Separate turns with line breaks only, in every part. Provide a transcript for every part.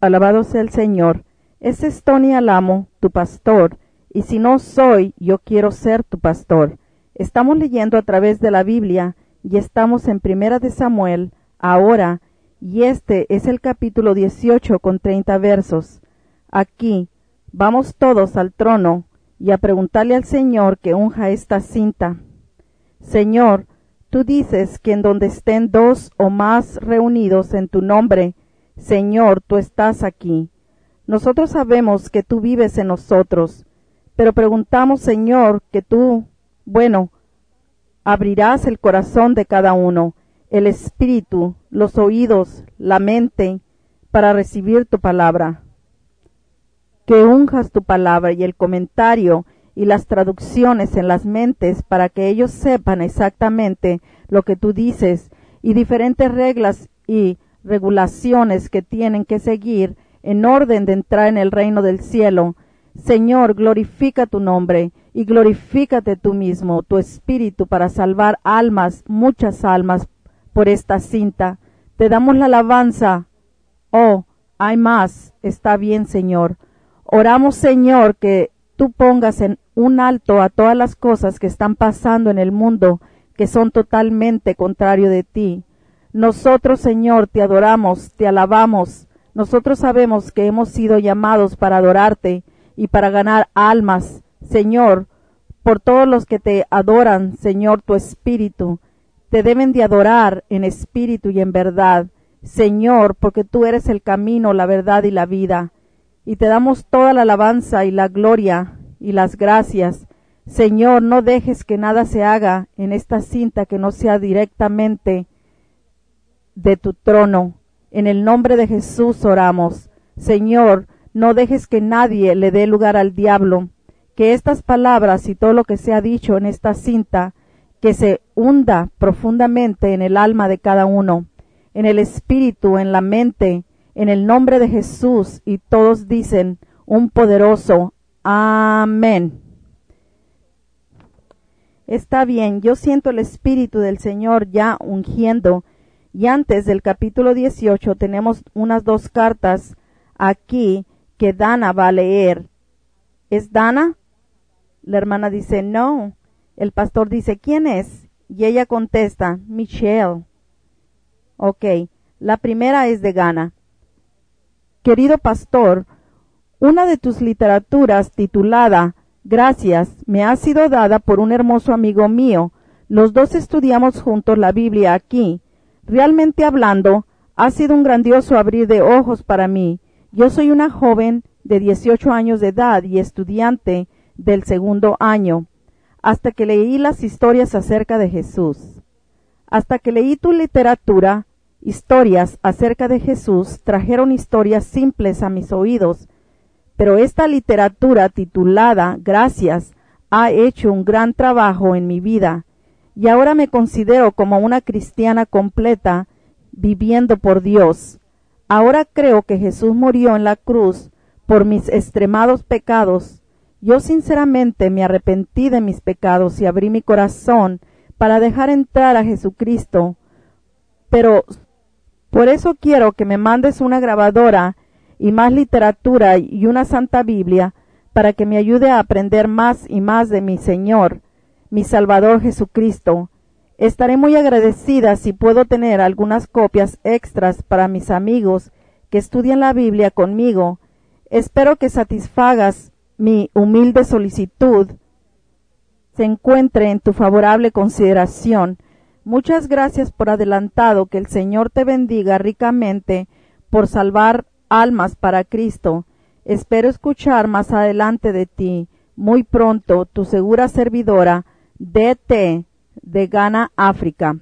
Alabado sea el Señor. Este es Tony Alamo, tu pastor, y si no soy, yo quiero ser tu pastor. Estamos leyendo a través de la Biblia y estamos en Primera de Samuel ahora, y este es el capítulo 18 con 30 versos. Aquí vamos todos al trono y a preguntarle al Señor que unja esta cinta. Señor, tú dices que en donde estén dos o más reunidos en tu nombre, Señor, tú estás aquí. Nosotros sabemos que tú vives en nosotros, pero preguntamos, Señor, que tú, abrirás el corazón de cada uno, el espíritu, los oídos, la mente, para recibir tu palabra. Que unjas tu palabra y el comentario y las traducciones en las mentes para que ellos sepan exactamente lo que tú dices y diferentes reglas y regulaciones que tienen que seguir en orden de entrar en el reino del cielo. Señor, glorifica tu nombre y glorifícate tú mismo, tu espíritu, para salvar almas, muchas almas, por esta cinta. Te damos la alabanza. Oh, hay más. Está bien, Señor. Oramos, Señor, que tú pongas en un alto a todas las cosas que están pasando en el mundo, que son totalmente contrario de ti. Nosotros, Señor, te adoramos, te alabamos. Nosotros sabemos que hemos sido llamados para adorarte y para ganar almas, Señor, por todos los que te adoran, Señor, tu espíritu. Te deben de adorar en espíritu y en verdad, Señor, porque tú eres el camino, la verdad y la vida. Y te damos toda la alabanza y la gloria y las gracias. Señor, no dejes que nada se haga en esta cinta que no sea directamente de tu trono. En el nombre de Jesús oramos. Señor, no dejes que nadie le dé lugar al diablo. Que estas palabras y todo lo que se ha dicho en esta cinta, que se hunda profundamente en el alma de cada uno, en el espíritu, en la mente, en el nombre de Jesús. Y todos dicen un poderoso amén. Está bien, yo siento el espíritu del Señor ya ungiendo. Y antes del capítulo 18 tenemos unas dos cartas aquí que Dana va a leer. ¿Es Dana? La hermana dice, no. El pastor dice, ¿quién es? Y ella contesta, Michelle. Ok, la primera es de Dana. Querido pastor, una de tus literaturas titulada Gracias me ha sido dada por un hermoso amigo mío. Los dos estudiamos juntos la Biblia aquí. Realmente hablando, ha sido un grandioso abrir de ojos para mí. Yo soy una joven de 18 años de edad y estudiante del segundo año, hasta que leí las historias acerca de Jesús. Hasta que leí tu literatura, historias acerca de Jesús trajeron historias simples a mis oídos, pero esta literatura titulada Gracias ha hecho un gran trabajo en mi vida. Y ahora me considero como una cristiana completa, viviendo por Dios. Ahora creo que Jesús murió en la cruz por mis extremados pecados. Yo sinceramente me arrepentí de mis pecados y abrí mi corazón para dejar entrar a Jesucristo. Pero por eso quiero que me mandes una grabadora y más literatura y una Santa Biblia para que me ayude a aprender más y más de mi Señor, mi Salvador Jesucristo. Estaré muy agradecida si puedo tener algunas copias extras para mis amigos que estudian la Biblia conmigo. Espero que satisfagas mi humilde solicitud. Se encuentre en tu favorable consideración. Muchas gracias por adelantado. Que el Señor te bendiga ricamente por salvar almas para Cristo. Espero escuchar más adelante de ti. Muy pronto, tu segura servidora, D.T. de Ghana, África.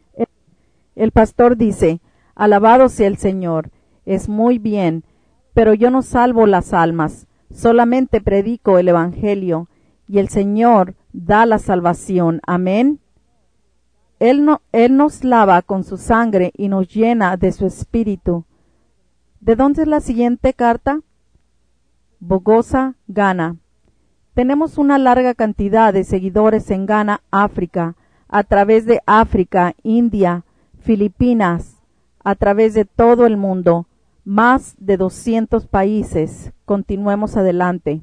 El pastor dice, alabado sea el Señor, es muy bien, pero yo no salvo las almas, solamente predico el Evangelio, y el Señor da la salvación. Amén. Él nos lava con su sangre y nos llena de su espíritu. ¿De dónde es la siguiente carta? Bogosa, Ghana. Tenemos una larga cantidad de seguidores en Ghana, África, a través de África, India, Filipinas, a través de todo el mundo. más de 200 países. Continuemos adelante.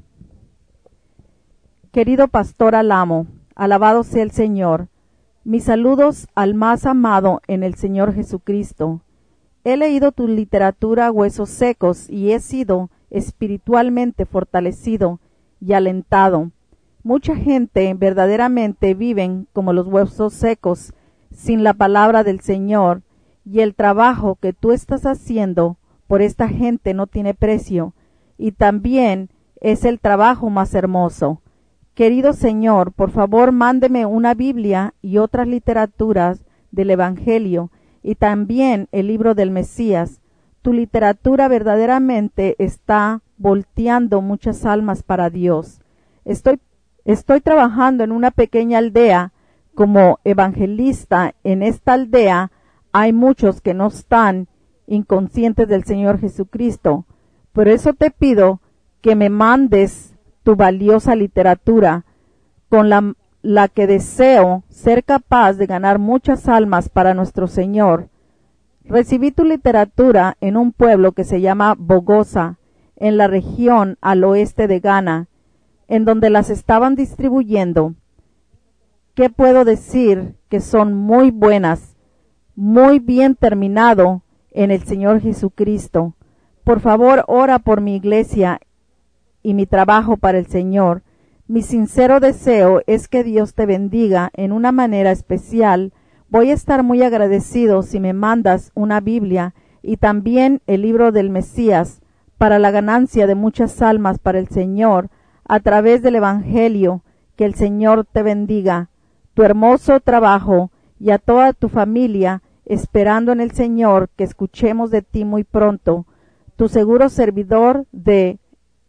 Querido pastor Alamo, alabado sea el Señor. Mis saludos al más amado en el Señor Jesucristo. He leído tu literatura Huesos Secos y he sido espiritualmente fortalecido y alentado. Mucha gente verdaderamente viven como los huesos secos, sin la palabra del Señor, y el trabajo que tú estás haciendo por esta gente no tiene precio, y también es el trabajo más hermoso. Querido Señor, por favor mándeme una Biblia y otras literaturas del Evangelio, y también el libro del Mesías. Tu literatura verdaderamente está volteando muchas almas para Dios. Estoy trabajando en una pequeña aldea como evangelista. En esta aldea hay muchos que no están inconscientes del Señor Jesucristo. Por eso te pido que me mandes tu valiosa literatura, con la que deseo ser capaz de ganar muchas almas para nuestro Señor. Recibí tu literatura en un pueblo que se llama Bogosa, en la región al oeste de Ghana, en donde las estaban distribuyendo. ¿Qué puedo decir? Que son muy buenas, muy bien terminado en el Señor Jesucristo. Por favor, ora por mi iglesia y mi trabajo para el Señor. Mi sincero deseo es que Dios te bendiga en una manera especial. Voy a estar muy agradecido si me mandas una Biblia y también el libro del Mesías para la ganancia de muchas almas para el Señor a través del Evangelio. Que el Señor te bendiga, tu hermoso trabajo y a toda tu familia, esperando en el Señor que escuchemos de ti muy pronto. Tu seguro servidor de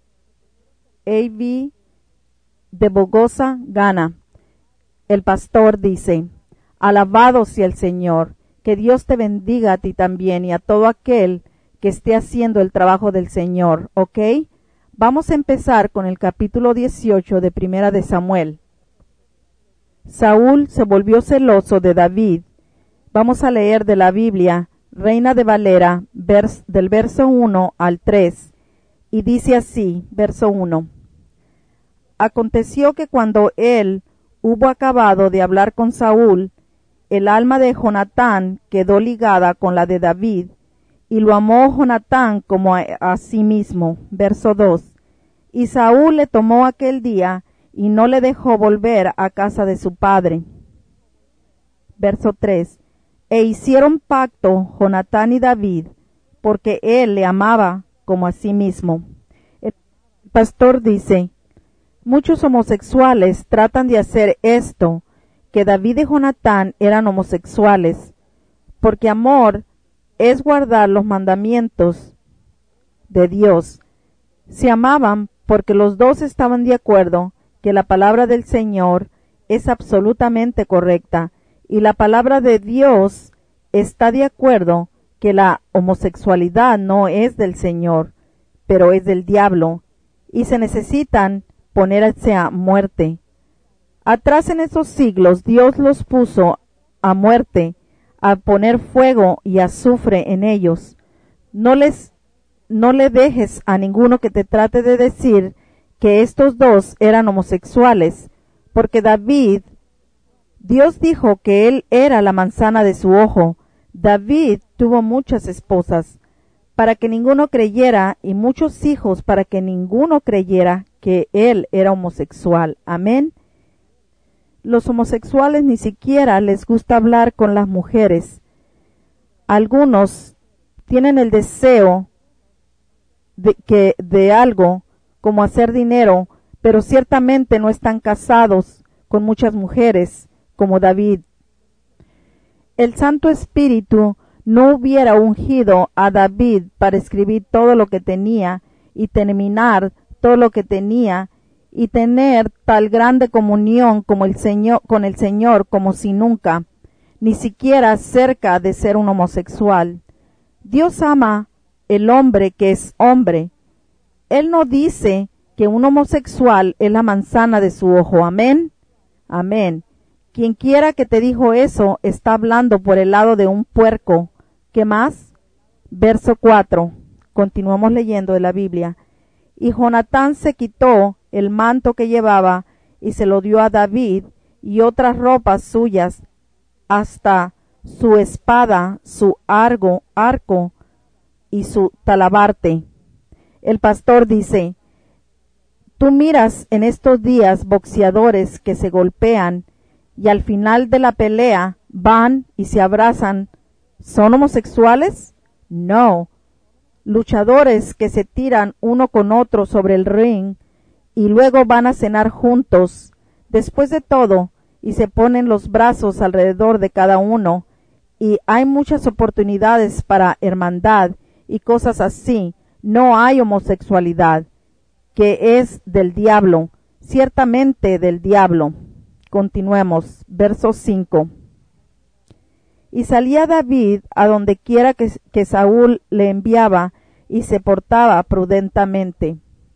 A.V. de Bogosa, Ghana. El pastor dice: alabado sea el Señor. Que Dios te bendiga a ti también y a todo aquel que esté haciendo el trabajo del Señor. ¿Ok? Vamos a empezar con el capítulo 18 de Primera de Samuel. Saúl se volvió celoso de David. Vamos a leer de la Biblia, Reina de Valera, del verso 1 al 3, y dice así, verso 1. Aconteció que cuando él hubo acabado de hablar con Saúl, el alma de Jonatán quedó ligada con la de David, y lo amó Jonatán como a sí mismo. Verso 2. Y Saúl le tomó aquel día, y no le dejó volver a casa de su padre. Verso 3. E hicieron pacto Jonatán y David, porque él le amaba como a sí mismo. El pastor dice: muchos homosexuales tratan de hacer esto, que David y Jonatán eran homosexuales, porque amor es guardar los mandamientos de Dios. Se amaban porque los dos estaban de acuerdo que la palabra del Señor es absolutamente correcta, y la palabra de Dios está de acuerdo que la homosexualidad no es del Señor, pero es del diablo, y se necesitan ponerse a muerte. Atrás en esos siglos Dios los puso a muerte, a poner fuego y azufre en ellos. No le dejes a ninguno que te trate de decir que estos dos eran homosexuales, porque Dios dijo que él era la manzana de su ojo. David tuvo muchas esposas para que ninguno creyera, y muchos hijos para que ninguno creyera que él era homosexual. Amén. Los homosexuales ni siquiera les gusta hablar con las mujeres. Algunos tienen el deseo de algo, como hacer dinero, pero ciertamente no están casados con muchas mujeres, como David. El Santo Espíritu no hubiera ungido a David para escribir todo lo que tenía y terminar todo lo que tenía y tener tal grande comunión como con el Señor como si nunca, ni siquiera cerca de ser un homosexual. Dios ama el hombre que es hombre. Él no dice que un homosexual es la manzana de su ojo. Amén. Amén. Quien quiera que te dijo eso está hablando por el lado de un puerco. ¿Qué más? Verso 4. Continuamos leyendo de la Biblia. Y Jonatán se quitó el manto que llevaba y se lo dio a David y otras ropas suyas, hasta su espada, su arco y su talabarte. El pastor dice: tú miras en estos días boxeadores que se golpean y al final de la pelea van y se abrazan. ¿Son homosexuales? No. Luchadores que se tiran uno con otro sobre el ring y luego van a cenar juntos, después de todo, y se ponen los brazos alrededor de cada uno, y hay muchas oportunidades para hermandad y cosas así. No hay homosexualidad, que es del diablo, ciertamente del diablo. Continuemos, verso 5. Y salía David a donde quiera que Saúl le enviaba, y se portaba prudentemente.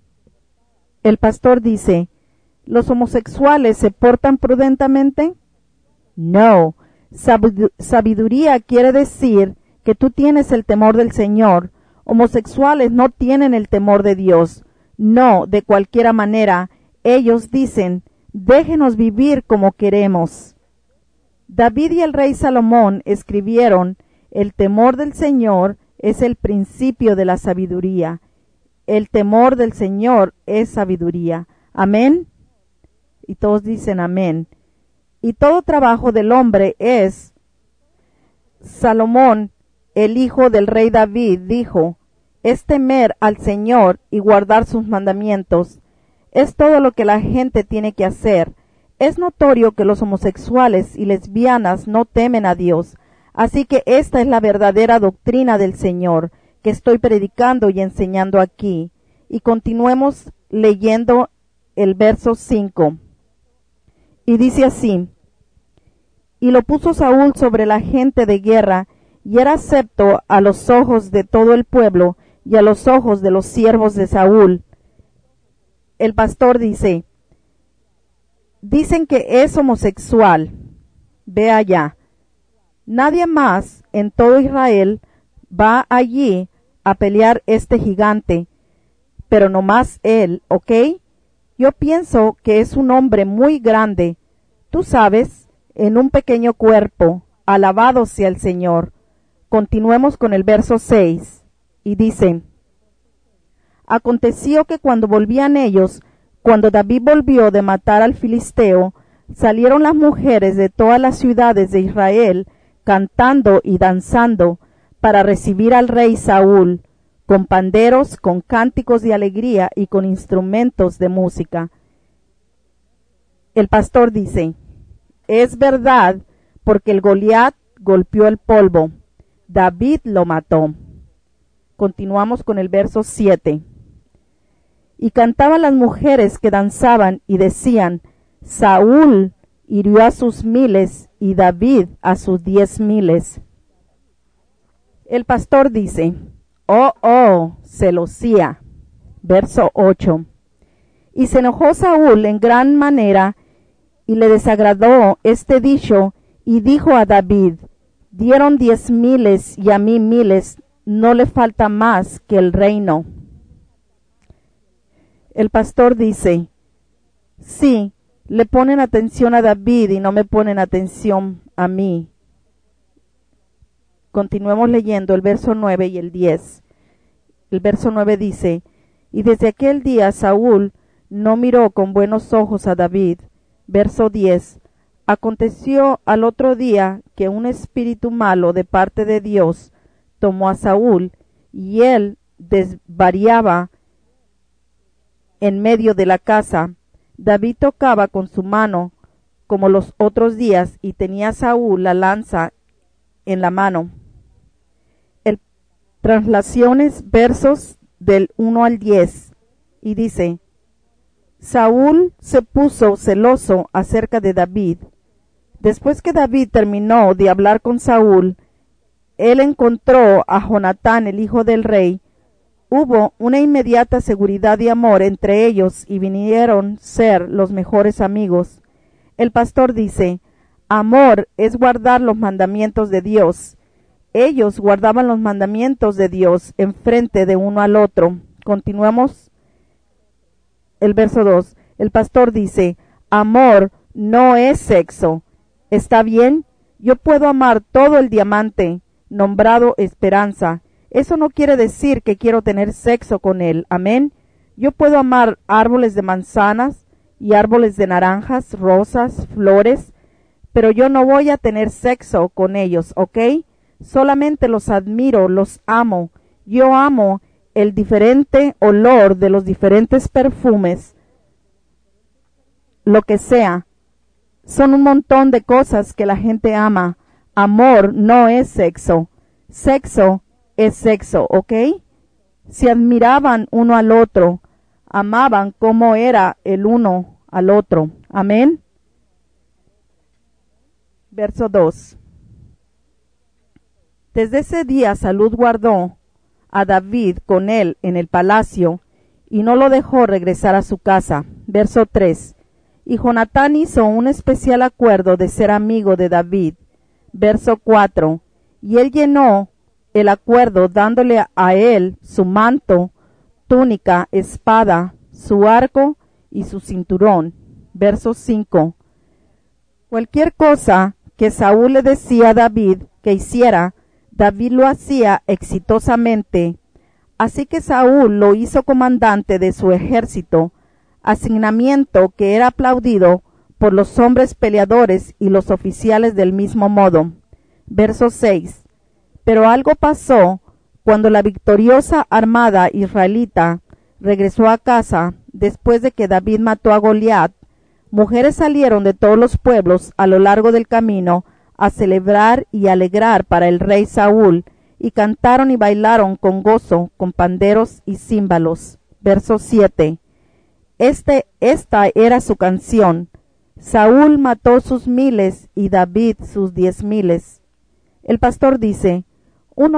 El pastor dice: ¿los homosexuales se portan prudentemente? No. Sabiduría quiere decir que tú tienes el temor del Señor. Homosexuales no tienen el temor de Dios. No, de cualquier manera, ellos dicen: déjenos vivir como queremos. David y el rey Salomón escribieron: el temor del Señor es el principio de la sabiduría. El temor del Señor es sabiduría. Amén. Y todos dicen amén. Y todo trabajo del hombre es. Salomón, el hijo del rey David, dijo: es temer al Señor y guardar sus mandamientos. Es todo lo que la gente tiene que hacer. Es notorio que los homosexuales y lesbianas no temen a Dios. Así que esta es la verdadera doctrina del Señor que estoy predicando y enseñando aquí. Y continuemos leyendo el verso 5. Y dice así: y lo puso Saúl sobre la gente de guerra, y era acepto a los ojos de todo el pueblo y a los ojos de los siervos de Saúl. El pastor dice: dicen que es homosexual. Ve allá. Nadie más en todo Israel va allí a pelear este gigante, pero no más él, ¿ok? Yo pienso que es un hombre muy grande, tú sabes, en un pequeño cuerpo. Alabado sea el Señor. Continuemos con el verso 6, y dice: aconteció que cuando volvían ellos, cuando David volvió de matar al filisteo, salieron las mujeres de todas las ciudades de Israel, cantando y danzando, para recibir al rey Saúl, con panderos, con cánticos de alegría y con instrumentos de música. El pastor dice: es verdad, porque el Goliat golpeó el polvo, David lo mató. Continuamos con el verso 7. Y cantaban las mujeres que danzaban y decían: Saúl hirió a sus 1000 y David a sus 10,000. El pastor dice: oh, celosía. Verso 8. Y se enojó Saúl en gran manera, y le desagradó este dicho, y dijo a David: dieron 10,000 y a mí 1000, no le falta más que el reino. El pastor dice: sí, le ponen atención a David y no me ponen atención a mí. Continuemos leyendo el verso 9 y el 10. El verso 9 dice: y desde aquel día Saúl no miró con buenos ojos a David. Verso 10. Aconteció al otro día que un espíritu malo de parte de Dios tomó a Saúl, y él desvariaba en medio de la casa. David tocaba con su mano como los otros días, y tenía Saúl la lanza en la mano. Translaciones, versos del 1 al 10, y dice: Saúl se puso celoso acerca de David. Después que David terminó de hablar con Saúl, él encontró a Jonatán, el hijo del rey. Hubo una inmediata seguridad y amor entre ellos y vinieron ser los mejores amigos. El pastor dice: amor es guardar los mandamientos de Dios, ellos guardaban los mandamientos de Dios enfrente de uno al otro. Continuemos el verso 2. El pastor dice, amor no es sexo. ¿Está bien? Yo puedo amar todo el diamante nombrado esperanza. Eso no quiere decir que quiero tener sexo con él. Amén. Yo puedo amar árboles de manzanas y árboles de naranjas, rosas, flores, pero yo no voy a tener sexo con ellos, ¿ok? Solamente los admiro, los amo. Yo amo el diferente olor de los diferentes perfumes, lo que sea. Son un montón de cosas que la gente ama. Amor no es sexo. Sexo es sexo, ¿ok? Se admiraban uno al otro, amaban como era el uno al otro. Amén. Verso 2. Desde ese día Saúl guardó a David con él en el palacio y no lo dejó regresar a su casa. Verso 3. Y Jonatán hizo un especial acuerdo de ser amigo de David. Verso 4. Y él llenó el acuerdo dándole a él su manto, túnica, espada, su arco y su cinturón. Verso 5. Cualquier cosa que Saúl le decía a David que hiciera, David lo hacía exitosamente. Así que Saúl lo hizo comandante de su ejército, asignamiento que era aplaudido por los hombres peleadores y los oficiales del mismo modo. Verso 6. Pero algo pasó cuando la victoriosa armada israelita regresó a casa después de que David mató a Goliat. Mujeres salieron de todos los pueblos a lo largo del camino a celebrar y alegrar para el rey Saúl, y cantaron y bailaron con gozo, con panderos y címbalos. Verso 7. Esta era su canción. Saúl mató sus miles y David sus 10,000. El pastor dice, un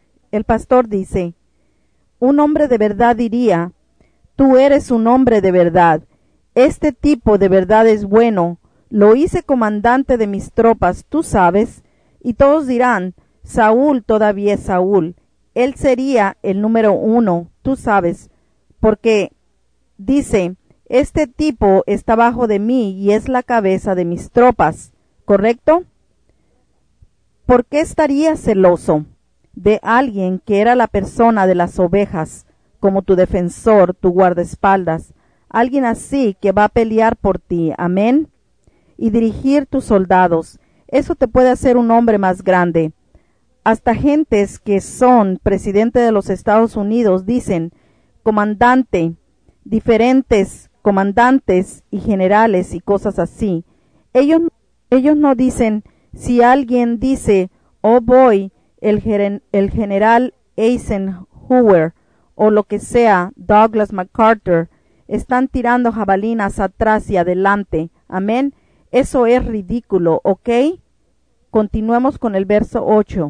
hombre de verdad diría, tú eres un hombre de verdad. Este tipo de verdad es bueno. Lo hice comandante de mis tropas, tú sabes. Y todos dirán, Saúl todavía es Saúl. Él sería el número 1, tú sabes. Porque dice, este tipo está bajo de mí y es la cabeza de mis tropas. ¿Correcto? ¿Por qué estaría celoso de alguien que era la persona de las ovejas, como tu defensor, tu guardaespaldas? Alguien así que va a pelear por ti, amén, y dirigir tus soldados. Eso te puede hacer un hombre más grande. Hasta gentes que son presidente de los Estados Unidos dicen comandante, diferentes comandantes y generales y cosas así. Ellos no dicen, si alguien dice, oh boy, el general Eisenhower o lo que sea, Douglas MacArthur, están tirando jabalinas atrás y adelante. Amén. Eso es ridículo, ¿ok? Continuemos con el verso 8.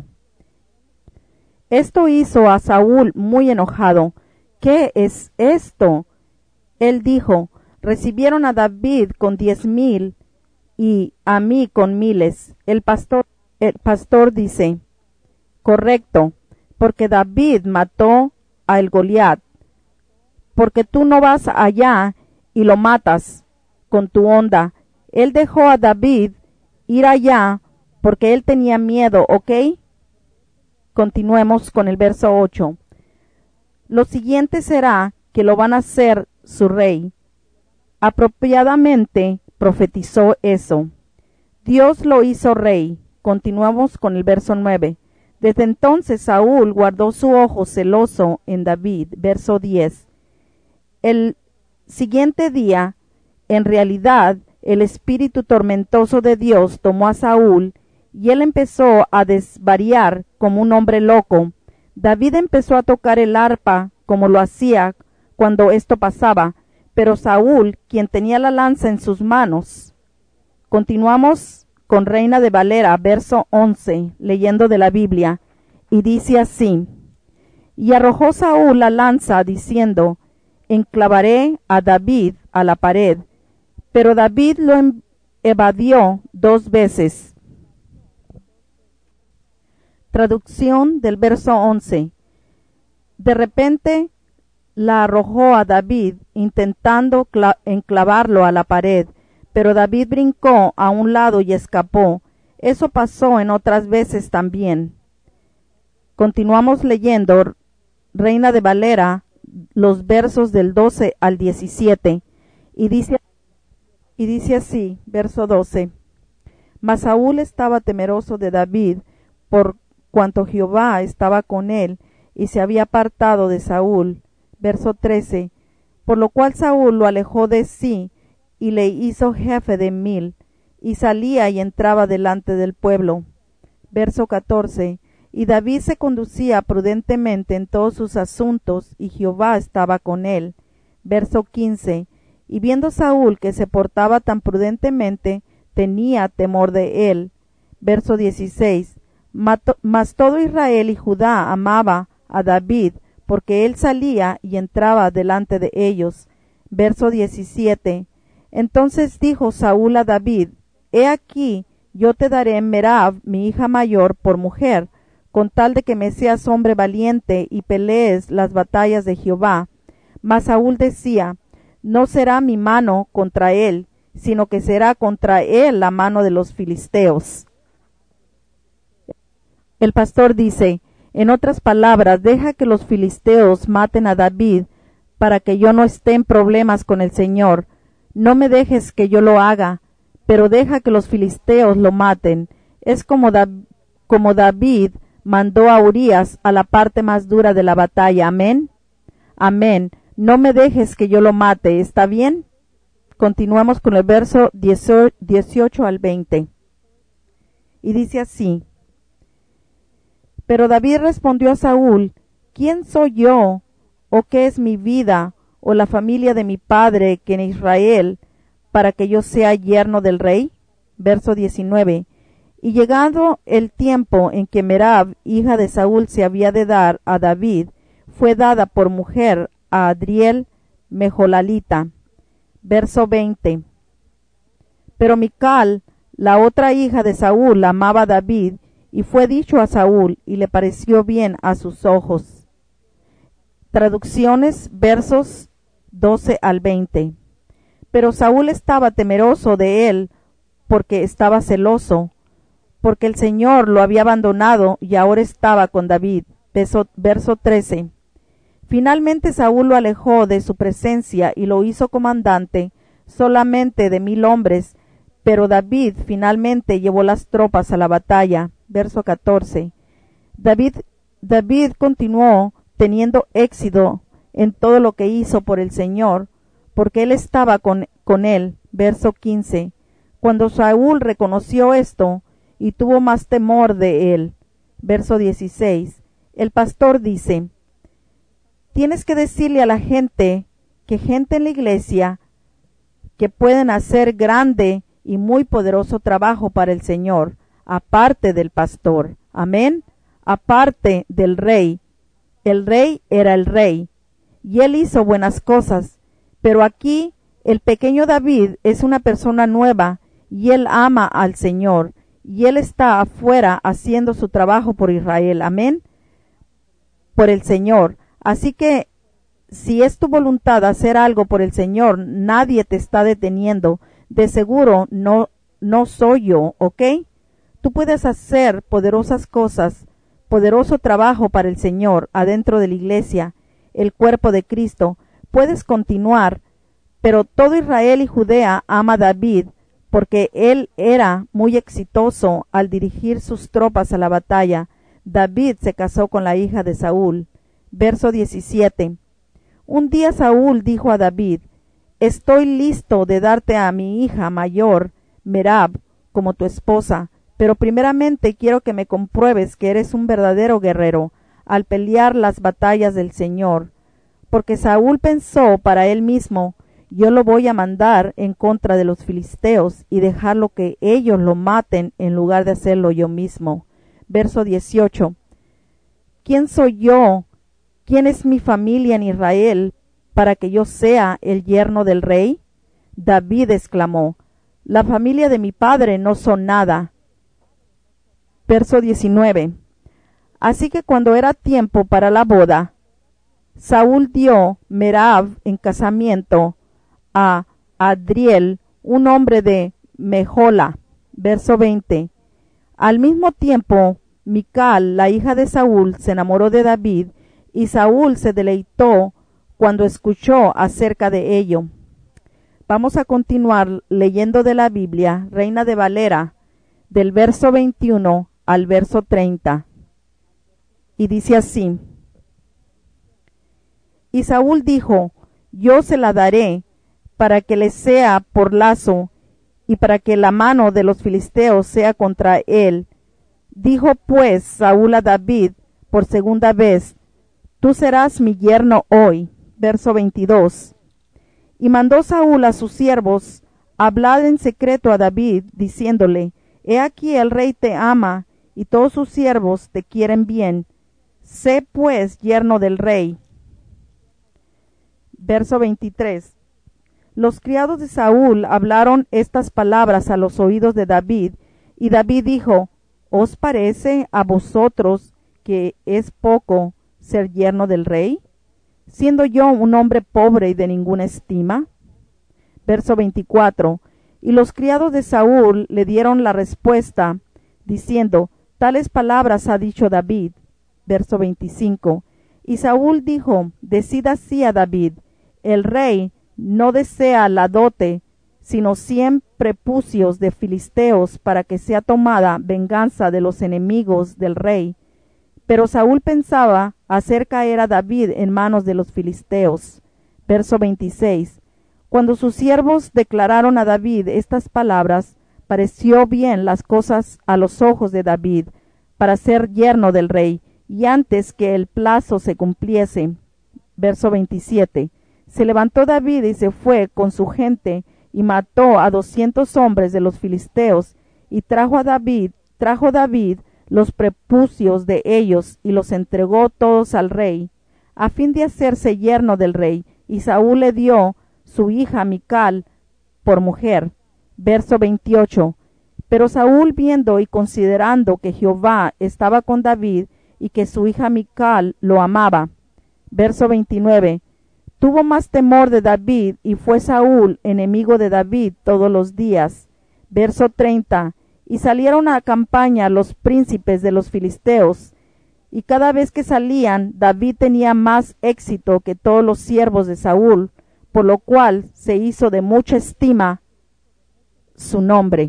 Esto hizo a Saúl muy enojado. ¿Qué es esto? Él dijo, recibieron a David con 10,000 y a mí con miles. El pastor dice, correcto, porque David mató a el Goliat, porque tú no vas allá y lo matas con tu onda. Él dejó a David ir allá porque él tenía miedo, ¿ok? Continuemos con el verso 8. Lo siguiente será que lo van a hacer su rey. Apropiadamente profetizó eso. Dios lo hizo rey. Continuamos con el verso 9. Desde entonces Saúl guardó su ojo celoso en David. Verso 10. El siguiente día, en realidad, el espíritu tormentoso de Dios tomó a Saúl y él empezó a desvariar como un hombre loco. David empezó a tocar el arpa como lo hacía cuando esto pasaba, pero Saúl, quien tenía la lanza en sus manos. Continuamos con Reina de Valera, verso 11, leyendo de la Biblia, y dice así, y arrojó Saúl la lanza diciendo, enclavaré a David a la pared, pero David lo evadió 2 veces. Traducción del verso 11. De repente la arrojó a David, intentando enclavarlo a la pared, pero David brincó a un lado y escapó. Eso pasó en otras veces también. Continuamos leyendo Reina de Valera, los versos del 12 al 17, y dice así, verso 12. Mas Saúl estaba temeroso de David, por cuanto Jehová estaba con él, y se había apartado de Saúl. Verso 13. Por lo cual Saúl lo alejó de sí, y le hizo jefe de 1000, y salía y entraba delante del pueblo. Verso 14. Y David se conducía prudentemente en todos sus asuntos, y Jehová estaba con él. Verso 15. Y viendo Saúl que se portaba tan prudentemente, tenía temor de él. Verso 16. Mas todo Israel y Judá amaba a David, porque él salía y entraba delante de ellos. Verso 17. Entonces dijo Saúl a David: He aquí, yo te daré Merab, mi hija mayor, por mujer, con tal de que me seas hombre valiente y pelees las batallas de Jehová. Mas Saúl decía: No será mi mano contra él, sino que será contra él la mano de los filisteos. El pastor dice, en otras palabras, deja que los filisteos maten a David para que yo no esté en problemas con el Señor. No me dejes que yo lo haga, pero deja que los filisteos lo maten. Es como David mandó a Urías a la parte más dura de la batalla. Amén. Amén. No me dejes que yo lo mate. ¿Está bien? Continuamos con el verso 18 al 20. Y dice así: Pero David respondió a Saúl: ¿Quién soy yo, o qué es mi vida, o la familia de mi padre que en Israel, para que yo sea yerno del rey? Verso 19. Y llegado el tiempo en que Merab, hija de Saúl, se había de dar a David, fue dada por mujer a Adriel Mejolalita. Verso 20. Pero Mical, la otra hija de Saúl, amaba a David, y fue dicho a Saúl, y le pareció bien a sus ojos. Traducciones, versos 12 al 20. Pero Saúl estaba temeroso de él, porque estaba celoso, porque el Señor lo había abandonado y ahora estaba con David. Verso 13. Finalmente Saúl lo alejó de su presencia y lo hizo comandante solamente de 1000 hombres, pero David finalmente llevó las tropas a la batalla. Verso 14. David continuó teniendo éxito en todo lo que hizo por el Señor, porque él estaba con él. Verso 15. Cuando Saúl reconoció esto, y tuvo más temor de él. Verso 16. El pastor dice: Tienes que decirle a la gente que gente en la iglesia que pueden hacer grande y muy poderoso trabajo para el Señor, aparte del pastor. Amén. Aparte del rey. El rey era el rey, y él hizo buenas cosas, pero aquí el pequeño David es una persona nueva, y él ama al Señor, y él está afuera haciendo su trabajo por Israel. Amén. Por el Señor. Así que si es tu voluntad hacer algo por el Señor, nadie te está deteniendo. De seguro no soy yo, ¿ok? Tú puedes hacer poderosas cosas, poderoso trabajo para el Señor adentro de la iglesia, el cuerpo de Cristo. Puedes continuar, pero todo Israel y Judea ama a David, porque él era muy exitoso al dirigir sus tropas a la batalla. David se casó con la hija de Saúl. Verso 17. Un día Saúl dijo a David: Estoy listo de darte a mi hija mayor, Merab, como tu esposa, pero primeramente quiero que me compruebes que eres un verdadero guerrero al pelear las batallas del Señor. Porque Saúl pensó para él mismo: yo lo voy a mandar en contra de los filisteos y dejarlo que ellos lo maten en lugar de hacerlo yo mismo. Verso 18. ¿Quién soy yo? ¿Quién es mi familia en Israel para que yo sea el yerno del rey? David exclamó: la familia de mi padre no son nada. Verso 19. Así que cuando era tiempo para la boda, Saúl dio Merab en casamiento a Adriel, un hombre de Mejola. Verso 20. Al mismo tiempo, Mical, la hija de Saúl, se enamoró de David, y Saúl se deleitó cuando escuchó acerca de ello. Vamos a continuar leyendo de la Biblia, Reina de Valera, del verso 21 al verso 30. Y dice así: Y Saúl dijo: Yo se la daré, para que le sea por lazo, y para que la mano de los filisteos sea contra él. Dijo pues Saúl a David por segunda vez: Tú serás mi yerno hoy. Verso 22. Y mandó Saúl a sus siervos hablar en secreto a David, diciéndole: He aquí el rey te ama, y todos sus siervos te quieren bien. Sé pues yerno del rey. Verso 23. Los criados de Saúl hablaron estas palabras a los oídos de David, y David dijo: ¿Os parece a vosotros que es poco ser yerno del rey, siendo yo un hombre pobre y de ninguna estima? Verso 24. Y los criados de Saúl le dieron la respuesta, diciendo: Tales palabras ha dicho David. Verso 25. Y Saúl dijo: Decid así a David: El rey no desea la dote, sino 100 prepucios de filisteos, para que sea tomada venganza de los enemigos del rey. Pero Saúl pensaba hacer caer a David en manos de los filisteos. Verso 26. Cuando sus siervos declararon a David estas palabras, pareció bien las cosas a los ojos de David para ser yerno del rey, y antes que el plazo se cumpliese. Verso 27. Se levantó David y se fue con su gente, y mató a 200 hombres de los filisteos, y trajo David los prepucios de ellos, y los entregó todos al rey, a fin de hacerse yerno del rey, y Saúl le dio su hija Mical por mujer. Verso 28. Pero Saúl, viendo y considerando que Jehová estaba con David, y que su hija Mical lo amaba. Verso 29. Tuvo más temor de David, y fue Saúl enemigo de David todos los días. Verso 30. Y salieron a campaña los príncipes de los filisteos, y cada vez que salían, David tenía más éxito que todos los siervos de Saúl, por lo cual se hizo de mucha estima su nombre.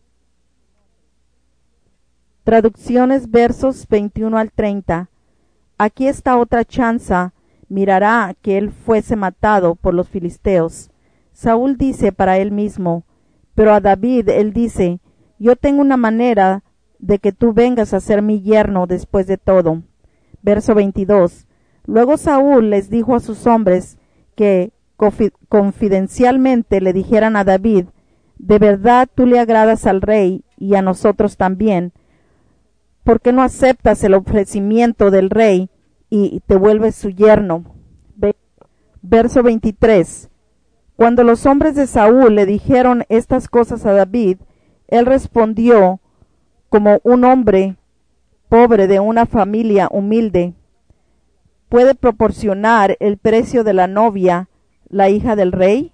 Traducciones versos 21 al 30. Aquí está otra chanza, mirará que él fuese matado por los filisteos. Saúl dice para él mismo, pero a David él dice: Yo tengo una manera de que tú vengas a ser mi yerno después de todo. Verso 22. Luego Saúl les dijo a sus hombres que confidencialmente le dijeran a David: De verdad tú le agradas al rey y a nosotros también. ¿Por qué no aceptas el ofrecimiento del rey y te vuelves su yerno? Verso 23. Cuando los hombres de Saúl le dijeron estas cosas a David, él respondió como un hombre pobre de una familia humilde. ¿Puede proporcionar el precio de la novia, la hija del rey?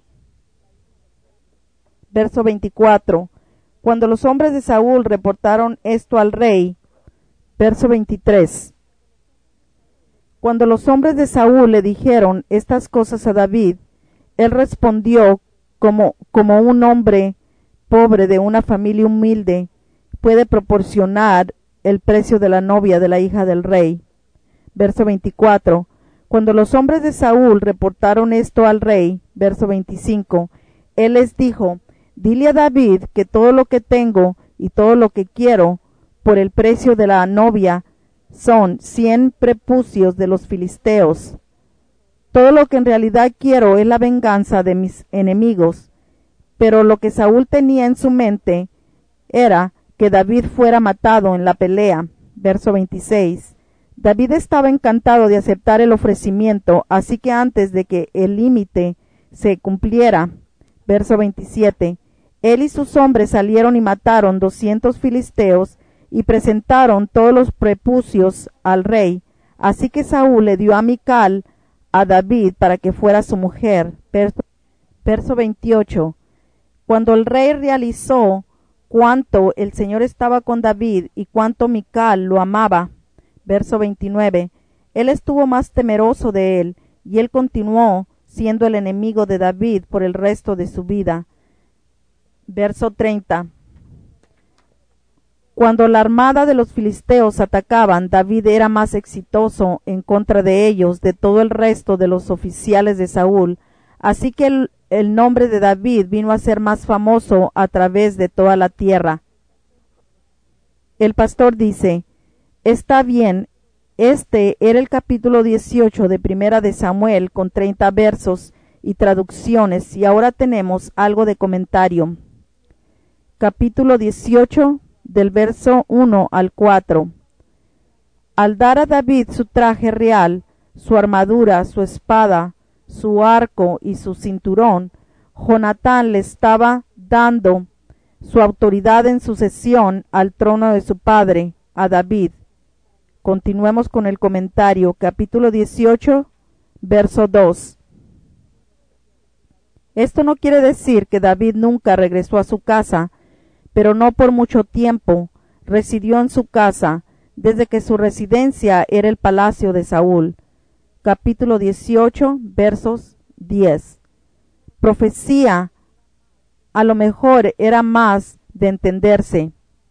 Verso 24. Cuando los hombres de Saúl reportaron esto al rey. Verso 23. Cuando los hombres de Saúl le dijeron estas cosas a David, él respondió como un hombre pobre de una familia humilde puede proporcionar el precio de la novia de la hija del rey. Verso 24. Cuando los hombres de Saúl reportaron esto al rey, verso 25, él les dijo: Dile a David que todo lo que tengo y todo lo que quiero por el precio de la novia son 100 prepucios de los filisteos. Todo lo que en realidad quiero es la venganza de mis enemigos. Pero lo que Saúl tenía en su mente era que David fuera matado en la pelea. Verso 26. David estaba encantado de aceptar el ofrecimiento, así que antes de que el límite se cumpliera, verso 27, él y sus hombres salieron y mataron 200 filisteos, y presentaron todos los prepucios al rey. Así que Saúl le dio a Mical a David para que fuera su mujer. Verso 28. Cuando el rey realizó cuánto el Señor estaba con David y cuánto Mical lo amaba. Verso 29. Él estuvo más temeroso de él, y él continuó siendo el enemigo de David por el resto de su vida. Verso 30. Cuando la armada de los filisteos atacaban, David era más exitoso en contra de ellos de todo el resto de los oficiales de Saúl, así que el nombre de David vino a ser más famoso a través de toda la tierra. El pastor dice: está bien. Este era el capítulo 18 de Primera de Samuel, con 30 versos y traducciones, y ahora tenemos algo de comentario. Capítulo 18, del verso 1 al 4. Al dar a David su traje real, su armadura, su espada, su arco y su cinturón, Jonatán le estaba dando su autoridad en sucesión al trono de su padre, a David. Continuemos con el comentario, capítulo 18, verso 2. Esto no quiere decir que David nunca regresó a su casa, pero no por mucho tiempo. Residió en su casa, desde que su residencia era el palacio de Saúl. Capítulo 18, versos 10. Profecía, a lo mejor era más de entenderse.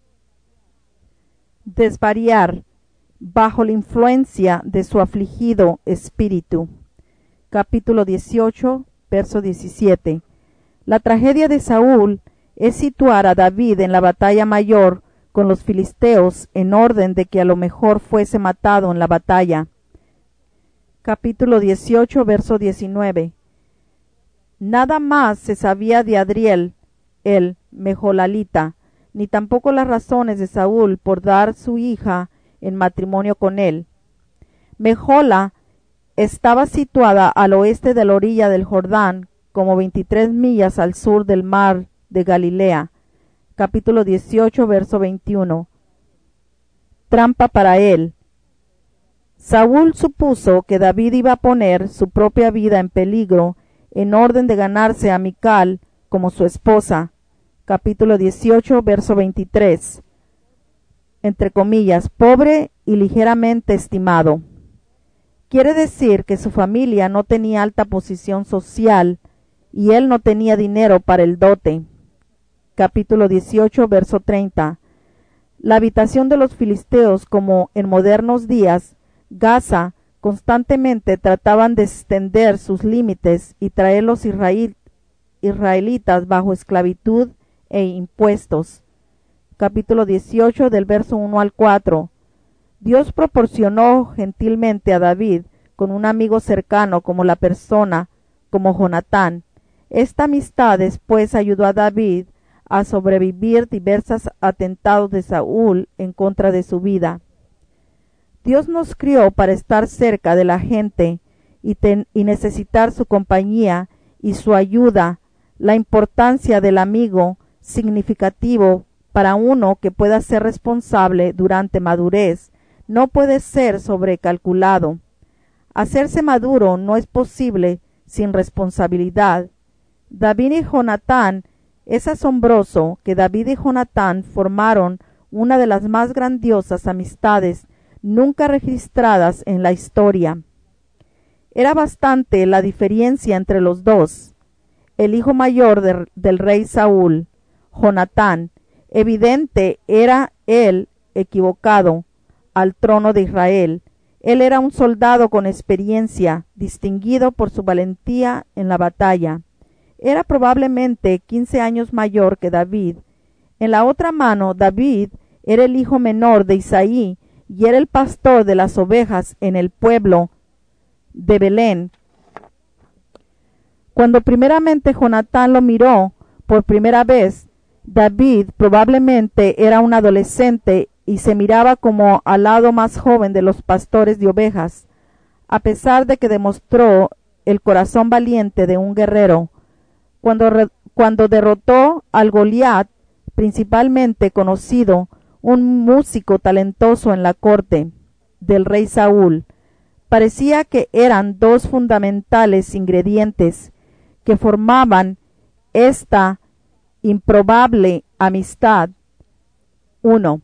Desvariar, bajo la influencia de su afligido espíritu. Capítulo 18, verso 17. La tragedia de Saúl es situar a David en la batalla mayor con los filisteos en orden de que a lo mejor fuese matado en la batalla. Capítulo 18, verso 19. Nada más se sabía de Adriel, el mejolalita, ni tampoco las razones de Saúl por dar su hija en matrimonio con él. Mejola estaba situada al oeste de la orilla del Jordán, como 23 millas al sur del mar de Galilea. Capítulo 18, verso 21. Trampa para él. Saúl supuso que David iba a poner su propia vida en peligro en orden de ganarse a Mical como su esposa. Capítulo 18, verso 23. Entre comillas, pobre y ligeramente estimado. Quiere decir que su familia no tenía alta posición social y él no tenía dinero para el dote. Capítulo 18, verso 30. La habitación de los filisteos, como en modernos días, Gaza, constantemente trataban de extender sus límites y traer los israelitas bajo esclavitud e impuestos. Capítulo 18, del verso 1 al 4. Dios proporcionó gentilmente a David con un amigo cercano como la persona, como Jonatán. Esta amistad después ayudó a David a sobrevivir diversos atentados de Saúl en contra de su vida. Dios nos crió para estar cerca de la gente y necesitar su compañía y su ayuda. La importancia del amigo significativo para uno que pueda ser responsable durante madurez no puede ser sobrecalculado. Hacerse maduro no es posible sin responsabilidad. David y Jonatán, es asombroso que David y Jonatán formaron una de las más grandiosas amistades nunca registradas en la historia. Era bastante la diferencia entre los dos. El hijo mayor del rey Saúl, Jonatán, evidente era él equivocado al trono de Israel. Él era un soldado con experiencia, distinguido por su valentía en la batalla. Era probablemente 15 años mayor que David. En la otra mano, David era el hijo menor de Isaí y era el pastor de las ovejas en el pueblo de Belén. Cuando primeramente Jonatán lo miró por primera vez, David probablemente era un adolescente y se miraba como al lado más joven de los pastores de ovejas, a pesar de que demostró el corazón valiente de un guerrero. Cuando derrotó al Goliat, principalmente conocido un músico talentoso en la corte del rey Saúl. Parecía que eran dos fundamentales ingredientes que formaban esta improbable amistad. 1.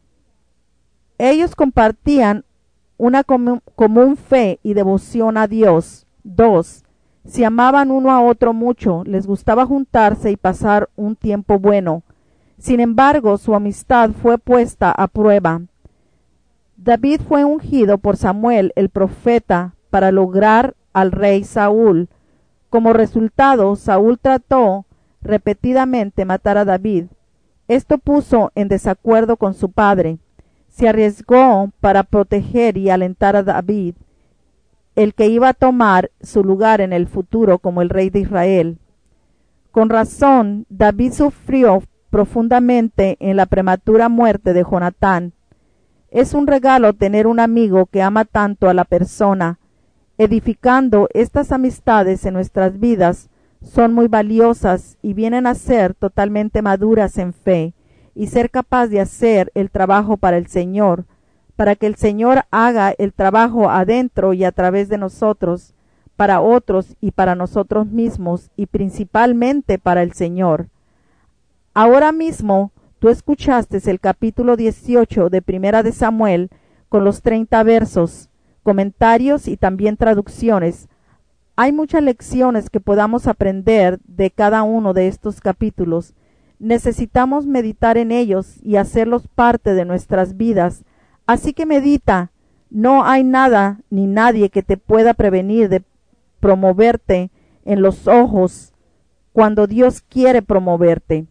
Ellos compartían una común fe y devoción a Dios. 2. Se amaban uno a otro mucho, les gustaba juntarse y pasar un tiempo bueno. Sin embargo, su amistad fue puesta a prueba. David fue ungido por Samuel, el profeta, para lograr al rey Saúl. Como resultado, Saúl trató repetidamente matar a David. Esto puso en desacuerdo con su padre. Se arriesgó para proteger y alentar a David, el que iba a tomar su lugar en el futuro como el rey de Israel. Con razón, David sufrió profundamente en la prematura muerte de Jonatán. Es un regalo tener un amigo que ama tanto a la persona. Edificando estas amistades en nuestras vidas son muy valiosas y vienen a ser totalmente maduras en fe y ser capaz de hacer el trabajo para el Señor, para que el Señor haga el trabajo adentro y a través de nosotros, para otros y para nosotros mismos y principalmente para el Señor. Ahora mismo tú escuchaste el capítulo 18 de Primera de Samuel con los 30 versos, comentarios y también traducciones. Hay muchas lecciones que podamos aprender de cada uno de estos capítulos. Necesitamos meditar en ellos y hacerlos parte de nuestras vidas. Así que medita. No hay nada ni nadie que te pueda prevenir de promoverte en los ojos cuando Dios quiere promoverte.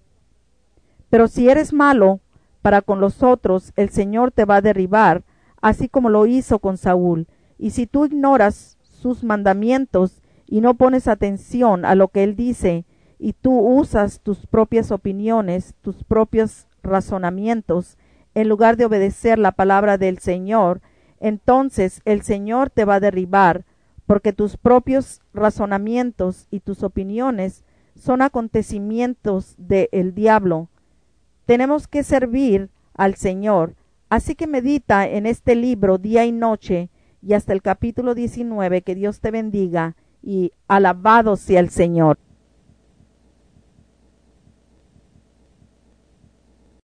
Pero si eres malo para con los otros, el Señor te va a derribar, así como lo hizo con Saúl. Y si tú ignoras sus mandamientos y no pones atención a lo que Él dice, y tú usas tus propias opiniones, tus propios razonamientos, en lugar de obedecer la palabra del Señor, entonces el Señor te va a derribar, porque tus propios razonamientos y tus opiniones son acontecimientos del diablo. Tenemos que servir al Señor, así que medita en este libro día y noche y hasta el capítulo 19. Que Dios te bendiga y alabado sea el Señor.